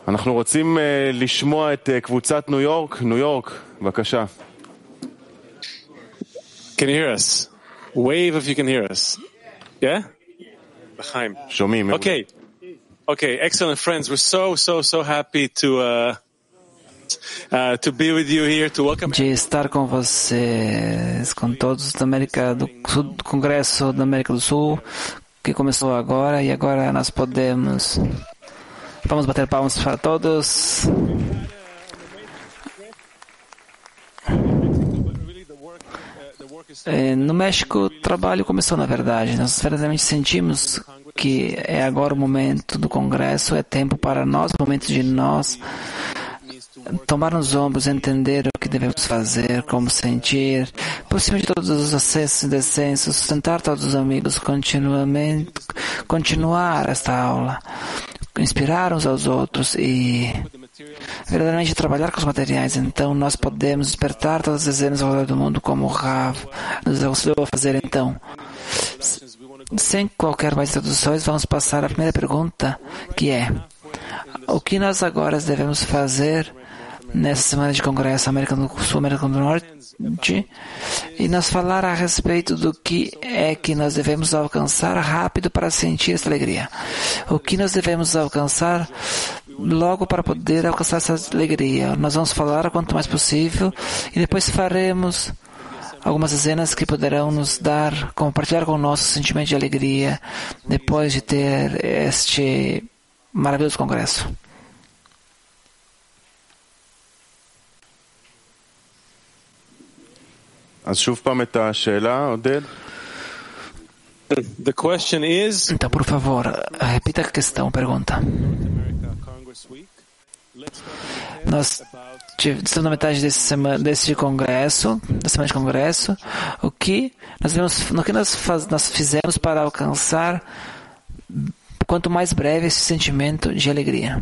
אנחנו רוצים לשמוע את קבוצת ניו יורק. ניו יורק, בבקשה. Can you hear us? Wave if you can hear us. Yeah? שומעים. Okay, excellent friends. We're so happy to be with you here, to welcome de estar com vocês, com todos da América do Sul, do Congresso da América do Sul, que começou agora, e agora nós vamos bater palmas para todos. No México, o trabalho começou, na verdade. Nós verdadeiramente sentimos que é agora o momento do Congresso, é tempo para nós, momento de nós tomar nos ombros, entender o que devemos fazer, como sentir, por cima de todos os acessos e descensos, sustentar todos os amigos, continuar esta aula, inspirar uns aos outros e verdadeiramente trabalhar com os materiais. Então nós podemos despertar todas as dezenas ao redor do mundo, como o Rav nos auxiliou a fazer. Então, sem qualquer mais traduções, vamos passar à primeira pergunta, que é: o que nós agora devemos fazer nessa semana de Congresso América do Sul, América do Norte, e nós falar a respeito do que é que nós devemos alcançar rápido para sentir essa alegria. O que nós devemos alcançar logo para poder alcançar essa alegria. Nós vamos falar quanto mais possível e depois faremos algumas dezenas que poderão nos dar, compartilhar com o nosso sentimento de alegria depois de ter este maravilhoso congresso. אז שוב פעם את השאלה, עודד. The question is... Então, por favor, repita a questão, pergunta. Nós estamos na metade desse congresso, da semana de congresso. O que nós fizemos para alcançar quanto mais breve esse sentimento de alegria?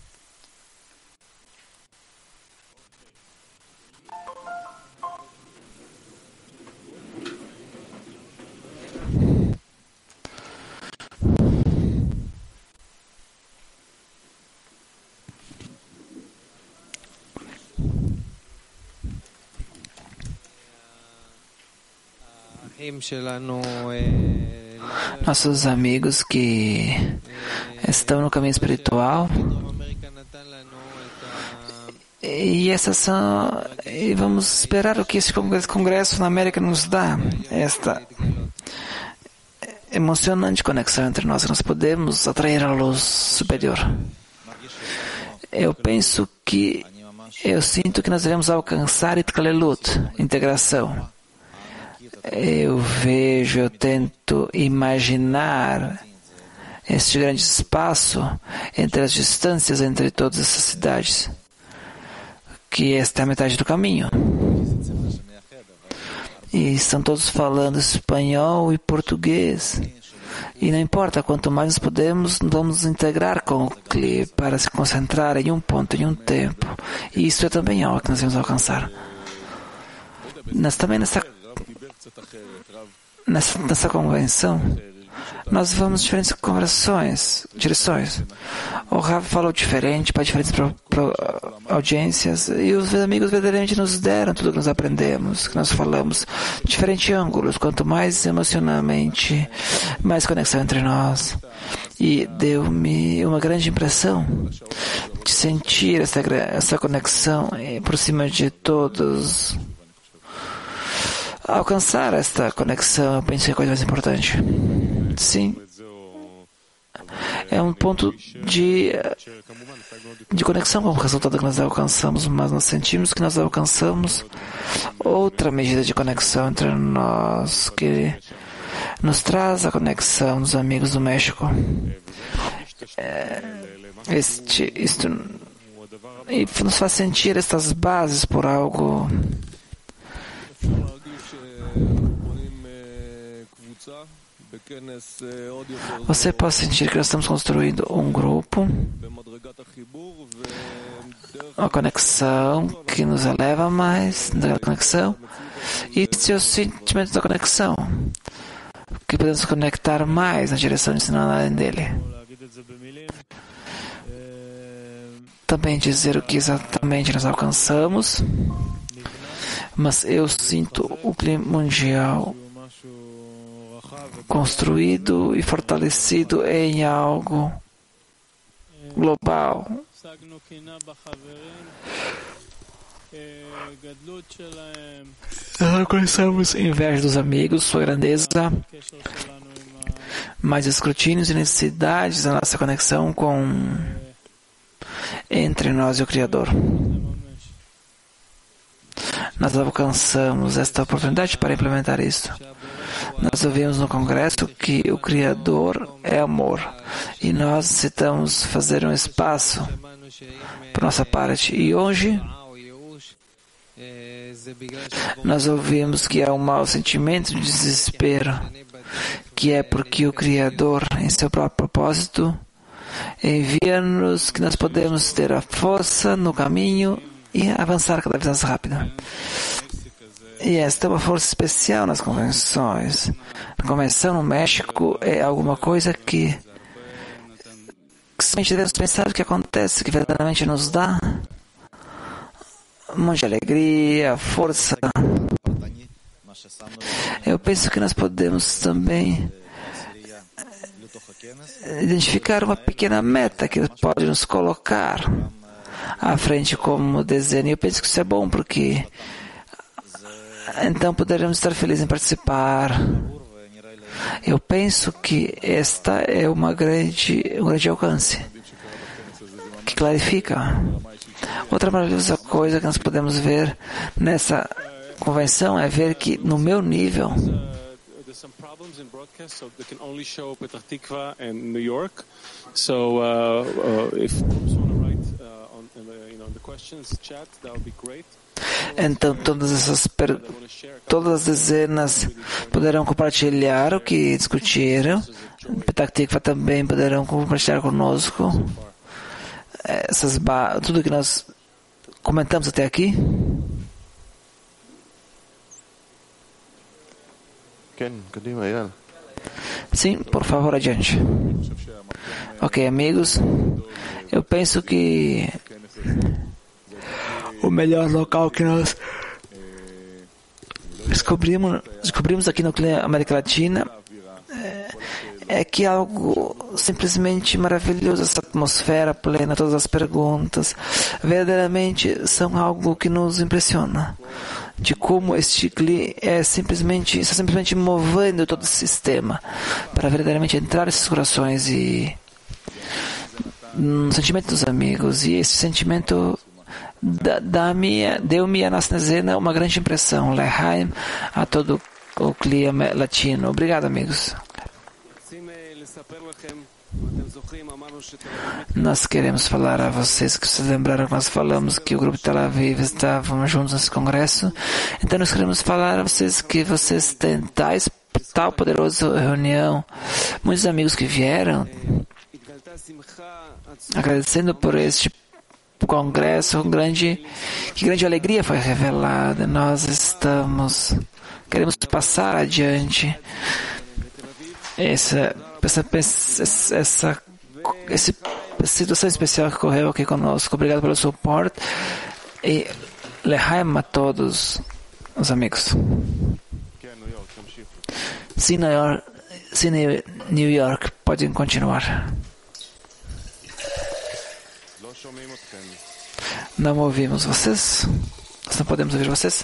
Nossos amigos que estão no caminho espiritual, e vamos esperar o que esse congresso na América nos dá, esta emocionante conexão entre nós. Nós podemos atrair a luz superior. Eu sinto que nós devemos alcançar Itkalelut, integração. Eu tento imaginar este grande espaço entre as distâncias entre todas essas cidades, que esta é a metade do caminho. E estão todos falando espanhol e português. E não importa, quanto mais nós podemos, vamos integrar com o clipe para se concentrar em um ponto, em um tempo. E isso é também algo que nós devemos alcançar. Nós também nessa convenção, nós vamos diferentes direções. O Rav falou diferente para diferentes audiências, e os amigos verdadeiramente nos deram tudo que nós aprendemos, que nós falamos, diferentes ângulos, quanto mais emocionalmente, mais conexão entre nós. E deu-me uma grande impressão de sentir essa conexão por cima de todos. Alcançar esta conexão, eu penso que é a coisa mais importante. Sim. É um ponto de conexão como resultado que nós alcançamos, mas nós sentimos que nós alcançamos outra medida de conexão entre nós, que nos traz a conexão dos amigos do México. E nos faz sentir estas bases por algo. Você pode sentir que nós estamos construindo um grupo, uma conexão que nos eleva mais da conexão, e esse é o sentimento da conexão, que podemos conectar mais na direção de ensinar além dele. também dizer o que exatamente nós alcançamos, mas eu sinto o clima mundial construído e fortalecido em algo global. Nós alcançamos inveja dos amigos, sua grandeza, mais escrutínios e necessidades da nossa conexão entre nós e o Criador. Nós alcançamos esta oportunidade para implementar isso. Nós ouvimos no Congresso que o Criador é amor e nós necessitamos fazer um espaço por nossa parte. E hoje nós ouvimos que há um mau sentimento de desespero, que é porque o Criador, em seu próprio propósito, envia-nos que nós podemos ter a força no caminho e avançar cada vez mais rápido. E esta é uma força especial nas convenções. A convenção no México é alguma coisa que somente devemos pensar o que acontece, que verdadeiramente nos dá um monte de alegria, força. Eu penso que nós podemos também identificar uma pequena meta que pode nos colocar à frente como desenho. Eu penso que isso é bom, porque então poderemos estar felizes em participar. Eu penso que esta é um grande alcance, que clarifica. Outra maravilhosa coisa que nós podemos ver nessa convenção é ver que, no meu nível, então todas as dezenas poderão compartilhar o que discutiram. Petah Tikva também poderão compartilhar conosco tudo que nós comentamos até aqui. Sim, por favor, adiante. Ok, amigos, eu penso que o melhor local que nós descobrimos aqui no América Latina é que algo simplesmente maravilhoso, essa atmosfera plena, todas as perguntas, verdadeiramente são algo que nos impressiona, de como este CLI está simplesmente movendo todo o sistema para verdadeiramente entrar nesses corações e no sentimento dos amigos. E esse sentimento deu-me a nossa dezena uma grande impressão. Lehaim a todo o CLI latino. Obrigado, amigos. Nós queremos falar a vocês que vocês lembraram que nós falamos que o grupo de Tel Aviv estávamos juntos nesse congresso. Então nós queremos falar a vocês que vocês têm tal poderosa reunião, muitos amigos que vieram, agradecendo por este congresso, que grande alegria foi revelada. Nós queremos passar adiante essa situação especial que ocorreu aqui conosco. Obrigado pelo suporte e Lehaim a todos os amigos. Sim, New York, podem continuar. Não ouvimos vocês? Nós não podemos ouvir vocês?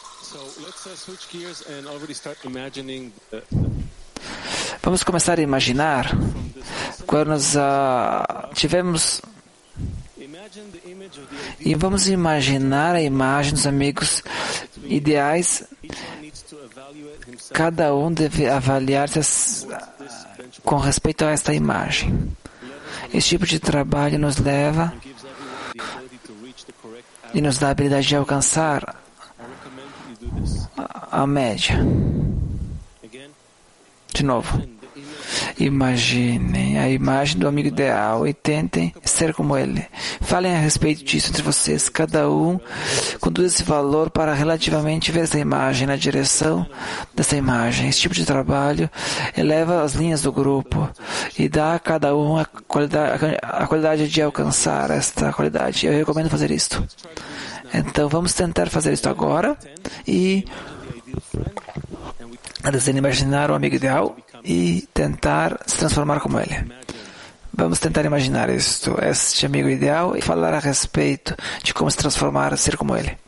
Vamos começar a imaginar quando nós tivemos. E vamos imaginar a imagem dos amigos ideais. Cada um deve avaliar-se com respeito a esta imagem. Esse tipo de trabalho nos leva e nos dá a habilidade de alcançar a média. De novo, Imaginem a imagem do amigo ideal e tentem ser como ele. Falem a respeito disso entre vocês. Cada um conduz esse valor para relativamente ver essa imagem na direção dessa imagem. Esse tipo de trabalho eleva as linhas do grupo e dá a cada um a qualidade de alcançar esta qualidade. Eu recomendo fazer isto. Então, vamos tentar fazer isto agora e imaginar o amigo ideal e tentar se transformar como ele. Vamos tentar imaginar este amigo ideal e falar a respeito de como se transformar, ser como ele.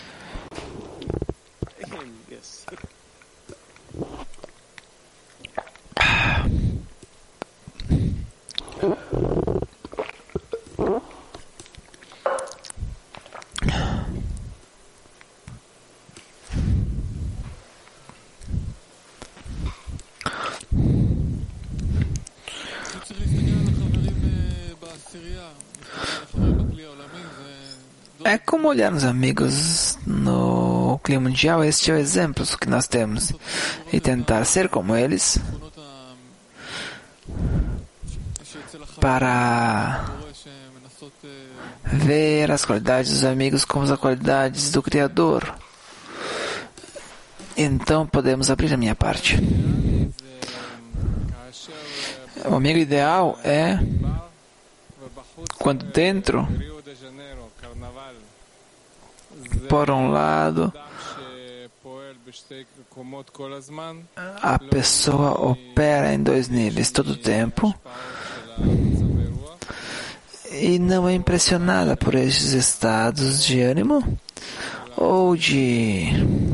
É como olhar nos amigos no clima mundial. Este é o exemplo que nós temos. E tentar ser como eles para ver as qualidades dos amigos como as qualidades do Criador. Então podemos abrir a minha parte. O amigo ideal é quando dentro, por um lado, a pessoa opera em 2 níveis todo o tempo e não é impressionada por estes estados de ânimo ou de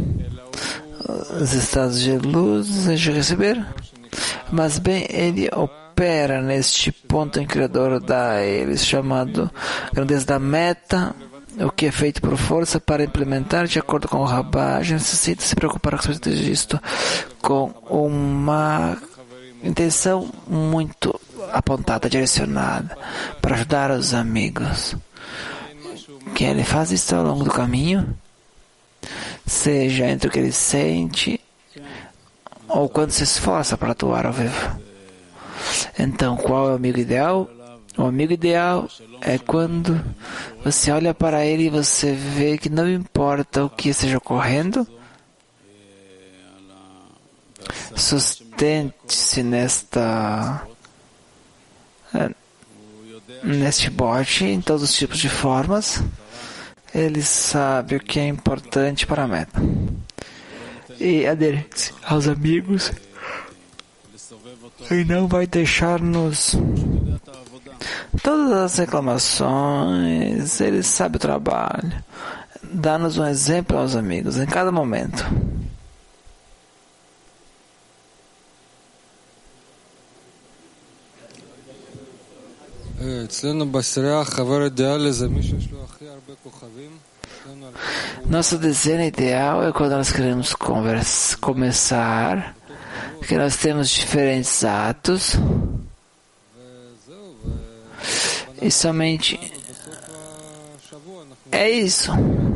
os estados de luz de receber, mas bem, ele opera neste ponto em Criador dá eles, chamado grandeza da meta, o que é feito por força para implementar de acordo com o Rabbah. Necessita se preocupar a respeito disto com uma intenção muito apontada, direcionada para ajudar os amigos. Que ele faz isso ao longo do caminho, seja entre o que ele sente ou quando se esforça para atuar ao vivo. Então, qual é o amigo ideal? O amigo ideal é quando você olha para ele e você vê que não importa o que esteja ocorrendo, sustente-se neste bote em todos os tipos de formas. Ele sabe o que é importante para a meta e aderir-se aos amigos e não vai deixar-nos todas as reclamações. Ele sabe o trabalho, dá-nos um exemplo aos amigos em cada momento. Nossa dezena ideal é quando nós queremos começar, que nós temos diferentes atos e somente é isso.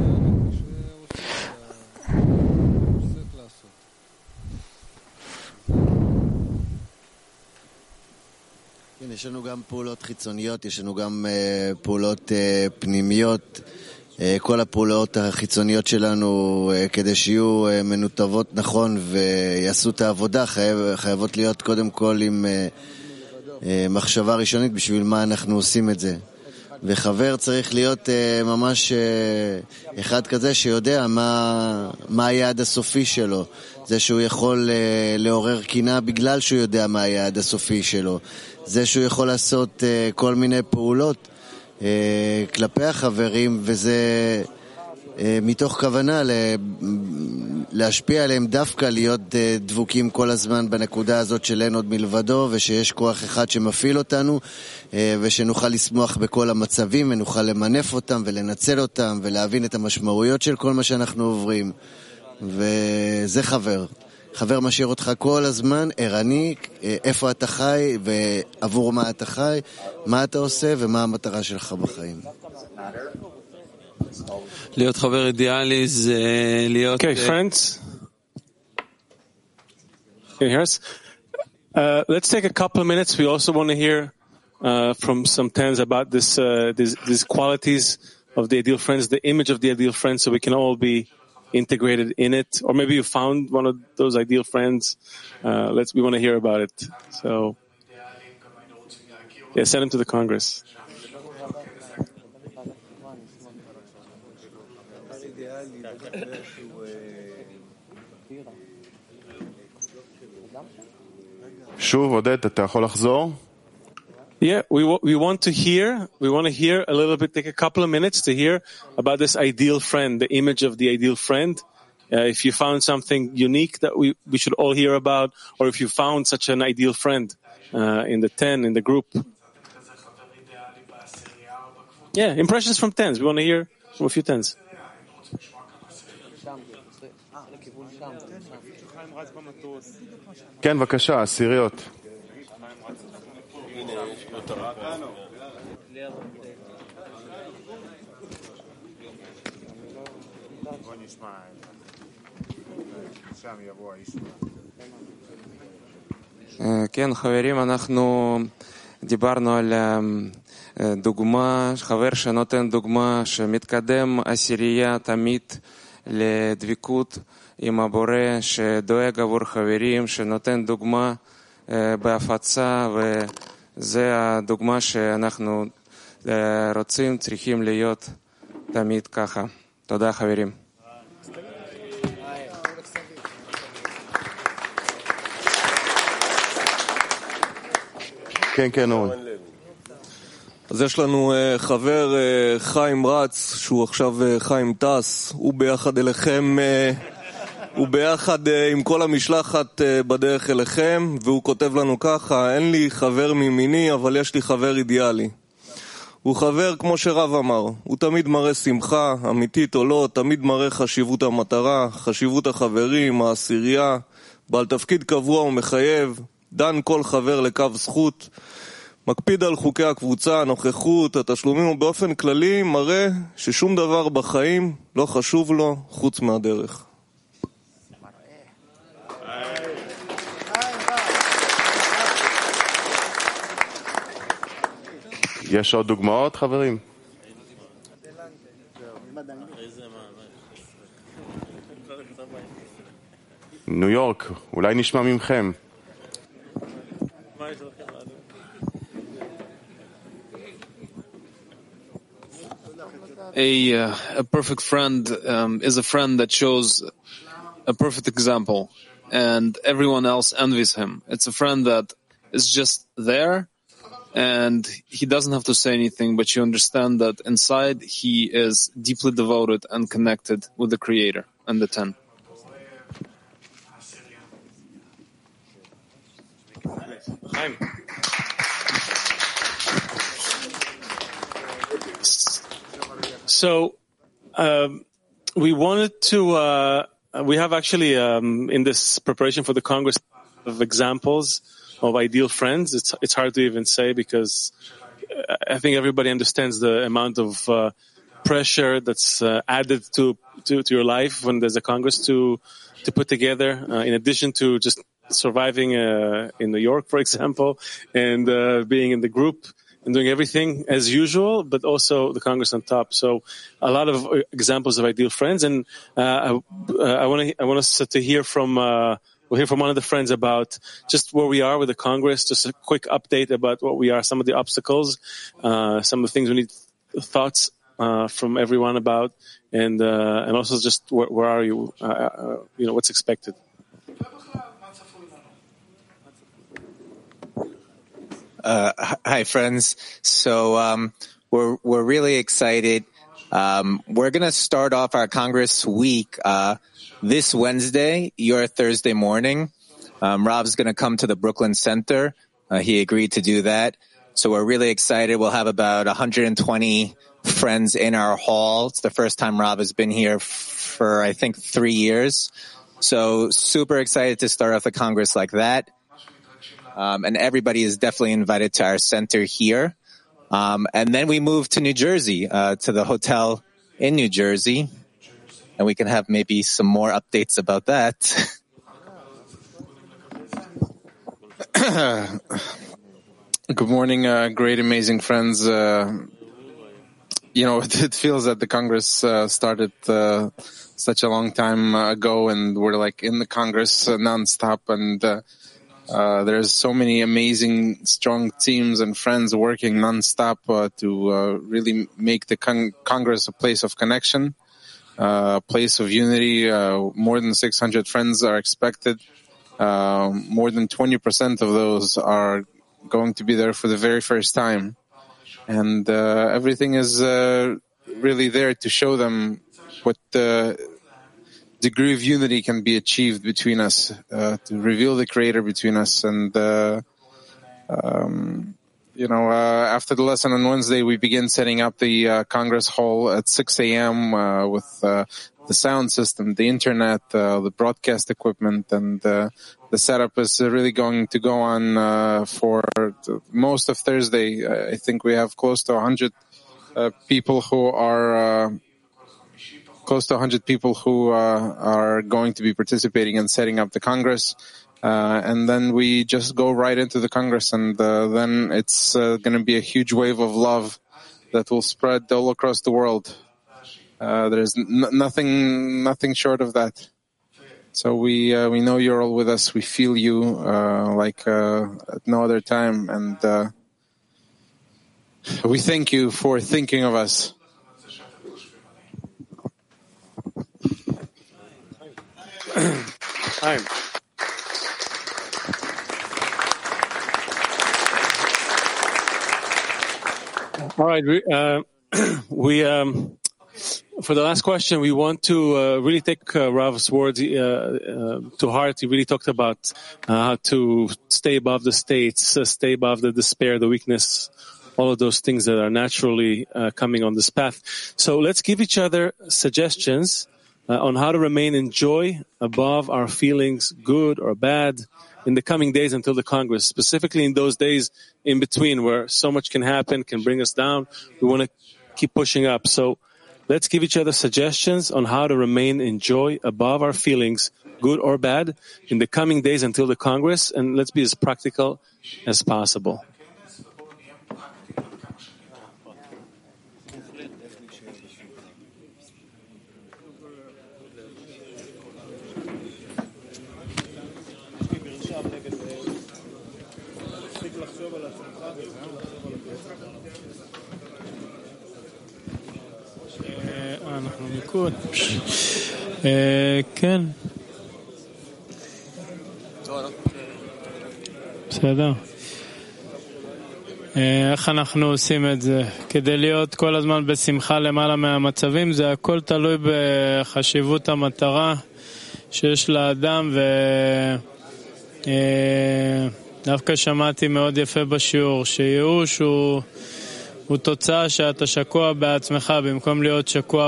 יש לנו גם פעולות חיצוניות, יש לנו גם פעולות פנימיות. כל הפעולות החיצוניות שלנו, כדי שיהיו מנותבות נכון ויעשו את העבודה, חייבות להיות קודם כל עם מחשבה ראשונית בשביל מה אנחנו עושים את זה. וחבר צריך להיות ממש אחד כזה שיודע מה היעד הסופי שלו. זה שהוא יכול לעורר קינה בגלל שהוא יודע מה היעד הסופי שלו. זה שהוא יכול לעשות כל מיני פעולות כלפי החברים, וזה מתוך כוונה להשפיע עליהם דווקא להיות דבוקים כל הזמן בנקודה הזאת של אין עוד מלבדו, ושיש כוח אחד שמפעיל אותנו, ושנוכל לשמוח בכל המצבים ונוכל למנף אותם ולנצל אותם ולהבין את המשמעויות של כל מה שאנחנו עוברים. וזה חבר. חבר משאיר אותך כל הזמן ערני, איפה אתה חי ועבור מה אתה חי, מה אתה עושה ומה המטרה שלך בחיים. להיות חבר אידיאלי זה להיות... Okay, friends. Can you hear us? Let's take a couple of minutes. We also want to hear from some tens about these qualities of the ideal friends, the image of the ideal friends, so we can all be integrated in it. Or maybe you found one of those ideal friends. We want to hear about it. So, yeah, send them to the Congress. שוב, עודד, אתה יכול לחזור? Yeah, we want to hear a little bit, take a couple of minutes to hear about this ideal friend, the image of the ideal friend. If you found something unique that we should all hear about, or if you found such an ideal friend in the 10, in the group. Yeah, impressions from tens. We want to hear from a few tens. כן, בבקשה, עשיריות. כן, חברים, אנחנו דיברנו על דוגמה, חבר שנותן דוגמה שמתקדם עשירייה תמיד לדבקות עם הבורא, שדואג עבור חברים, שנותן דוגמה בהפצה, וזה הדוגמה שאנחנו רוצים, צריכים להיות תמיד ככה. תודה, חברים. כן, כן, אורן. אז יש לנו חבר חיים רץ, שהוא עכשיו חיים טס, הוא ביחד אליכם, הוא ביחד עם כל המשלחת בדרך אליכם, והוא כותב לנו ככה: אין לי חבר ממיני, אבל יש לי חבר אידיאלי. הוא חבר כמו שרב אמר, הוא תמיד מראה שמחה, אמיתית או לא, תמיד מראה חשיבות המטרה, חשיבות החברים, העשירייה, בעל תפקיד קבוע ומחייב, דן כל חבר לקו זכות, מקפיד על חוקי הקבוצה, הנוכחות, התשלומים, ובאופן כללי מראה ששום דבר בחיים לא חשוב לו חוץ מהדרך. יש עוד דוגמאות, חברים? ניו יורק, אולי נשמע ממכם. A perfect friend is a friend that shows a perfect example, and everyone else envies him. It's a friend that is just there, and he doesn't have to say anything, but you understand that inside he is deeply devoted and connected with the Creator and the 10. So, we wanted to, we have actually, in this preparation for the Congress, of examples of ideal friends. It's hard to even say, because I think everybody understands the amount of pressure that's added to your life when there's a Congress to put together, in addition to just surviving in New York, for example, and being in the group and doing everything as usual, but also the Congress on top. So a lot of examples of ideal friends. And I want us to hear from, we'll hear from one of the friends about just where we are with the Congress, just a quick update about what we are, some of the obstacles, some of the things we need thoughts from everyone about, and also just where are you, what's expected. Hi, friends. So we're really excited. We're going to start off our Congress week this Wednesday, your Thursday morning. Rob's going to come to the Brooklyn Center. He agreed to do that. So we're really excited. We'll have about 120 friends in our hall. It's the first time Rob has been here for, I think, 3 years. So super excited to start off the Congress like that. And everybody is definitely invited to our center here. And then we move to New Jersey, to the hotel in New Jersey. And we can have maybe some more updates about that. Good morning, great, amazing friends. It feels that the Congress started such a long time ago, and we're like in the Congress nonstop, and there's so many amazing, strong teams and friends working nonstop to really make the Congress a place of connection, a place of unity. More than 600 friends are expected. More than 20% of those are going to be there for the very first time. And everything is really there to show them what degree of unity can be achieved between us, to reveal the Creator between us. And, after the lesson on Wednesday, we begin setting up the Congress Hall at 6 a.m. With the sound system, the internet, the broadcast equipment, and the setup is really going to go on for most of Thursday. I think we have close to 100 people who are going to be participating in setting up the Congress. And then we just go right into the Congress, and then it's going to be a huge wave of love that will spread all across the world. There's nothing short of that. So we know you're all with us. We feel you like at no other time, and we thank you for thinking of us. Hi. All right, we for the last question, we want to really take Rav's words to heart. He really talked about how to stay above the states, stay above the despair, the weakness, all of those things that are naturally coming on this path. So let's give each other suggestions on how to remain in joy above our feelings, good or bad, in the coming days until the Congress, specifically in those days in between where so much can happen, can bring us down. We want to keep pushing up. So let's give each other suggestions on how to remain in joy above our feelings, good or bad, in the coming days until the Congress, and let's be as practical as possible. אנחנו מיקוד. כן. בסדר. איך אנחנו עושים את זה? כדי להיות כל הזמן בשמחה למעלה מהמצבים, זה הכל תלוי בחשיבות המטרה שיש לאדם, דווקא שמעתי מאוד יפה בשיעור, שייאוש הוא תוצאה שאתה שקוע בעצמך במקום להיות שקוע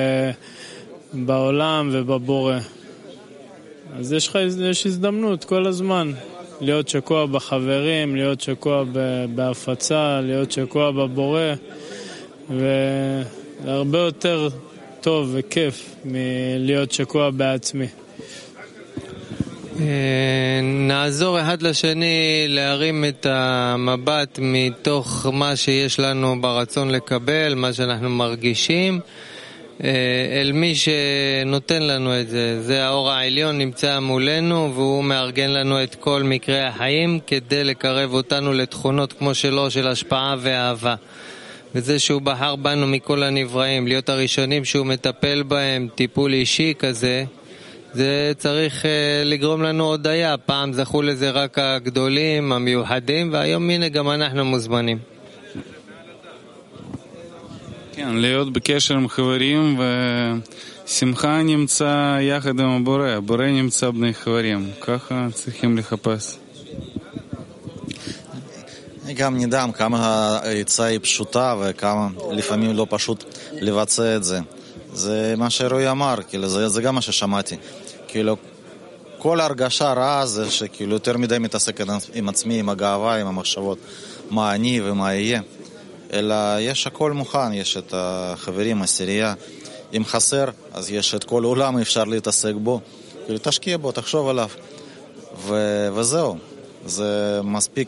בעולם ובבורא. אז יש הזדמנות כל הזמן להיות שקוע בחברים, להיות שקוע בהפצה, להיות שקוע בבורא, וזה הרבה יותר טוב וכיף מלהיות שקוע בעצמי. נעזור אחד לשני להרים את המבט מתוך מה שיש לנו ברצון לקבל, מה שאנחנו מרגישים, אל מי שנותן לנו את זה. זה האור העליון נמצא מולנו, והוא מארגן לנו את כל מקרי החיים כדי לקרב אותנו לתכונות כמו שלו, של השפעה ואהבה. וזה שהוא בחר בנו מכל הנבראים, להיות הראשונים שהוא מטפל בהם, טיפול אישי כזה, זה צריך לגרום לנו הודיה. פעם זכו לזה רק הגדולים, המיוחדים, והיום הנה גם אנחנו מוזמנים. כן, להיות בקשר עם חברים, ושמחה נמצא יחד עם הבורא, הבורא נמצא בני חברים, ככה צריכים לחפש. גם נדע כמה העצה היא פשוטה וכמה לפעמים לא פשוט לבצע את זה. זה מה שרועי אמר, כאילו, זה גם מה ששמעתי. כאילו, כל הרגשה רעה זה שכאילו יותר מדי מתעסק עם עצמי, עם הגאווה, עם המחשבות, מה אני ומה יהיה. אלא יש הכל מוכן, יש את החברים, הסירייה. אם חסר, אז יש את כל עולם, אפשר להתעסק בו. כאילו, תשקיע בו, תחשוב עליו. וזהו. זה מספיק.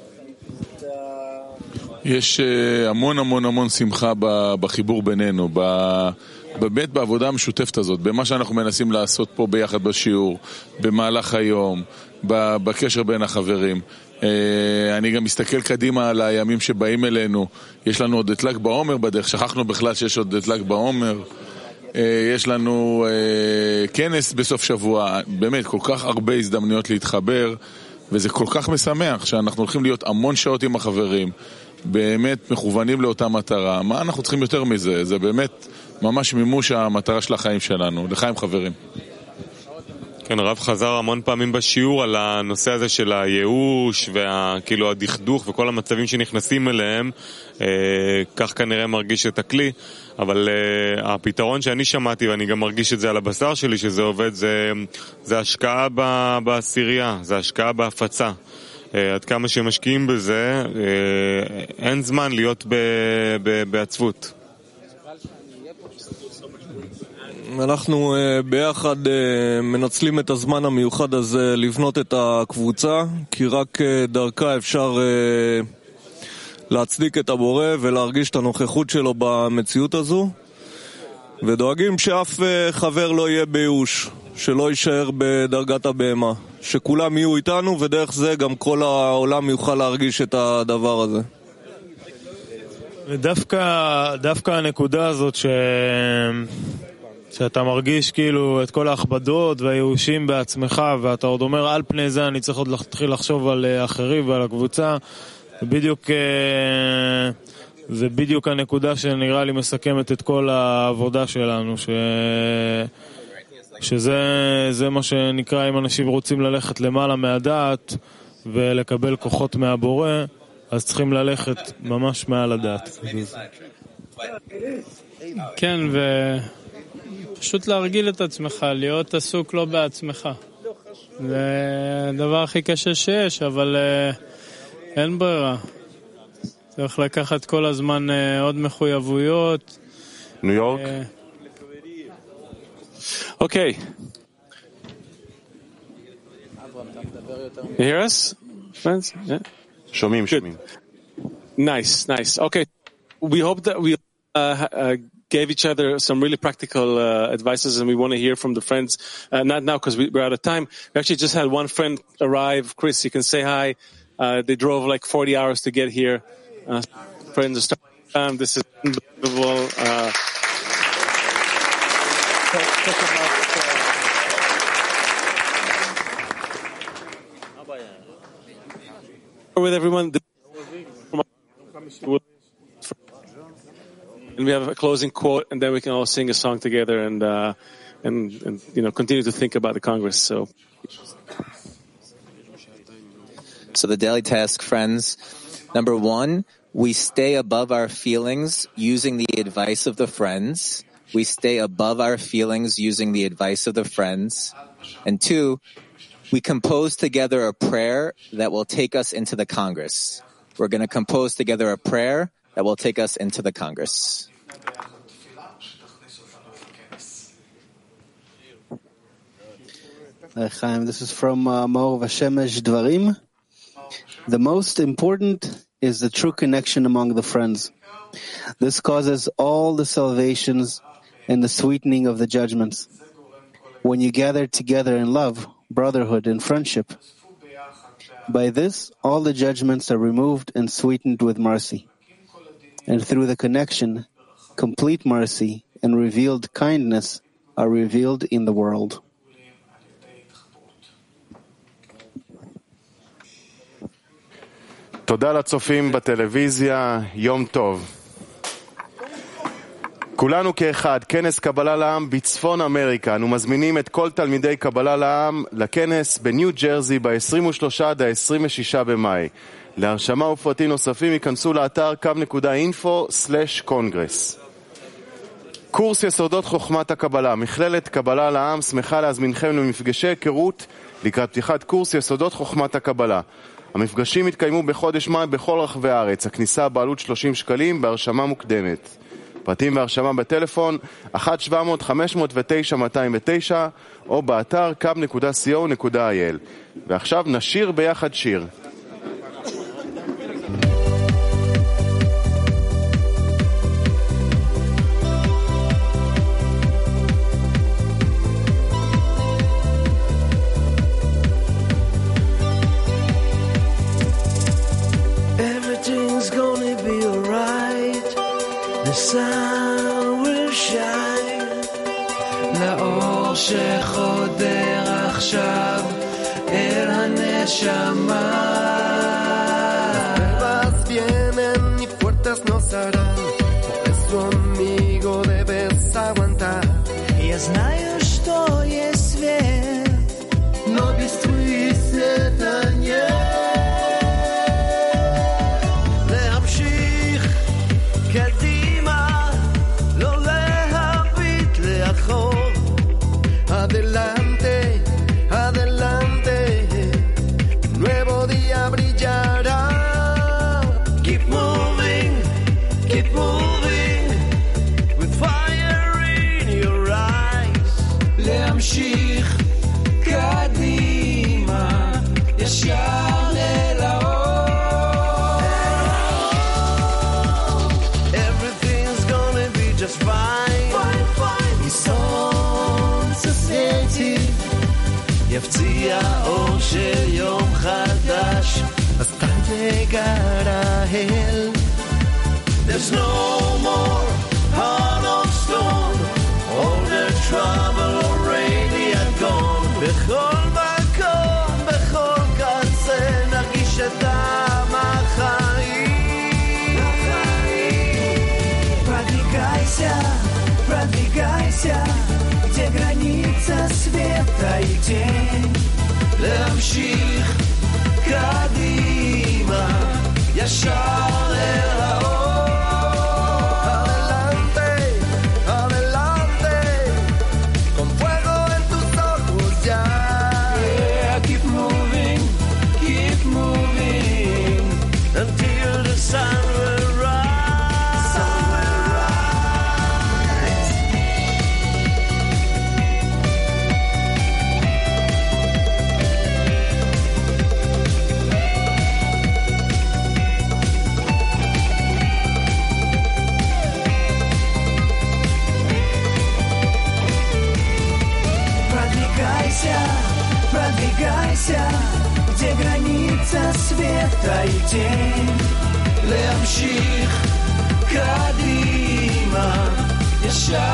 יש המון המון המון שמחה בחיבור בינינו, באמת בעבודה המשותפת הזאת, במה שאנחנו מנסים לעשות פה ביחד בשיעור, במהלך היום, בקשר בין החברים. אני גם מסתכל קדימה על הימים שבאים אלינו. יש לנו עוד את ל"ג בעומר בדרך, שכחנו בכלל שיש עוד את ל"ג בעומר. יש לנו כנס בסוף שבוע, באמת כל כך הרבה הזדמנויות להתחבר, וזה כל כך משמח שאנחנו הולכים להיות המון שעות עם החברים, באמת מכוונים לאותה מטרה. מה אנחנו צריכים יותר מזה? זה באמת ממש מימוש המטרה של החיים שלנו, לחיים חברים. כן, הרב חזר המון פעמים בשיעור על הנושא הזה של הייאוש וכאילו הדכדוך וכל המצבים שנכנסים אליהם, כך כנראה מרגיש את הכלי, אבל הפתרון שאני שמעתי ואני גם מרגיש את זה על הבשר שלי שזה עובד, זה השקעה בעשירייה, זה השקעה בהפצה. עד כמה שמשקיעים בזה, אין זמן להיות בעצבות. אנחנו ביחד מנצלים את הזמן המיוחד הזה לבנות את הקבוצה, כי רק דרכה אפשר להצדיק את הבורא ולהרגיש את הנוכחות שלו במציאות הזו, ודואגים שאף חבר לא יהיה בייאוש, שלא יישאר בדרגת הבהמה, שכולם יהיו איתנו, ודרך זה גם כל העולם יוכל להרגיש את הדבר הזה. ודווקא הנקודה הזאת שאתה מרגיש כאילו את כל ההכבדות והייאושים בעצמך, ואתה עוד אומר על פני זה אני צריך עוד להתחיל לחשוב על אחרים ועל הקבוצה, זה בדיוק הנקודה שנראה לי מסכמת את כל העבודה שלנו, שזה מה שנקרא, אם אנשים רוצים ללכת למעלה מהדעת ולקבל כוחות מהבורא, אז צריכים ללכת ממש מעל הדעת. כן, ופשוט להרגיל את עצמך, להיות עסוק לא בעצמך. זה הדבר הכי קשה שיש, אבל אין ברירה. צריך לקחת כל הזמן עוד מחויבויות. ניו יורק? Okay. You hear us, friends? Yeah. שומעים. Nice. Okay. We hope that we gave each other some really practical advices, and we want to hear from the friends. Not now because we're out of time. We actually just had one friend arrive. Chris, you can say hi. They drove like 40 hours to get here. Friends are starting. This is unbelievable. With everyone, and we have a closing quote, and then we can all sing a song together, and continue to think about the Congress. So the daily task, friends. Number 1, we stay above our feelings using the advice of the friends. We stay above our feelings using the advice of the friends. And 2, we compose together a prayer that will take us into the Congress. We're going to compose together a prayer that will take us into the Congress. Hi, Chaim. This is from Maor Vashemesh Dvarim. The most important is the true connection among the friends. This causes all the salvations and the sweetening of the judgments. When you gather together in love, brotherhood, and friendship, by this all the judgments are removed and sweetened with mercy. And through the connection, complete mercy and revealed kindness are revealed in the world. תודה לצופים בטלוויזיה, יום טוב. כולנו כאחד, כנס קבלה לעם בצפון אמריקה. אנו מזמינים את כל תלמידי קבלה לעם לכנס בניו ג'רזי ב-23 עד ה-26 במאי. להרשמה ופרטים נוספים ייכנסו לאתר kav.info/congress. קורס יסודות חוכמת הקבלה. מכללת קבלה לעם שמחה להזמינכם למפגשי היכרות לקראת פתיחת קורס יסודות חוכמת הקבלה. המפגשים התקיימו בחודש מאי בכל רחבי הארץ. הכניסה בעלות 30 שקלים בהרשמה מוקדמת. פרטים והרשמה בטלפון 1-700-509-209 או באתר kab.co.il. ועכשיו נשיר ביחד שיר. Everything's gonna be alright. The sun will shine. לאור שחודר עכשיו אל הנשמה. Las vienen y fuertes no serán. Por eso, amigo, debes aguantar. Я знаю, что есть свет, но без твоей света нет. Adelante, adelante, nuevo día brillará. Keep moving, with fire in your eyes. להמשיך קדימה, ישר אל האור. Everything's gonna be just fine, fine, fine. יפציע אור של יום חדש, אז תגרה אל. There's no more heart of stone, all the trouble already had gone. בכל מקום, בכל קצה, נרגיש את טעם החיים. Продвигайся, где граница света и тень. להמשיך קדימה, ישר אל האור. Adelante, adelante, con fuego en tus ojos ya. Yeah, keep moving, until the sun will rise. Продвигайся, где граница света и тень. להמשיך קדימה, ישר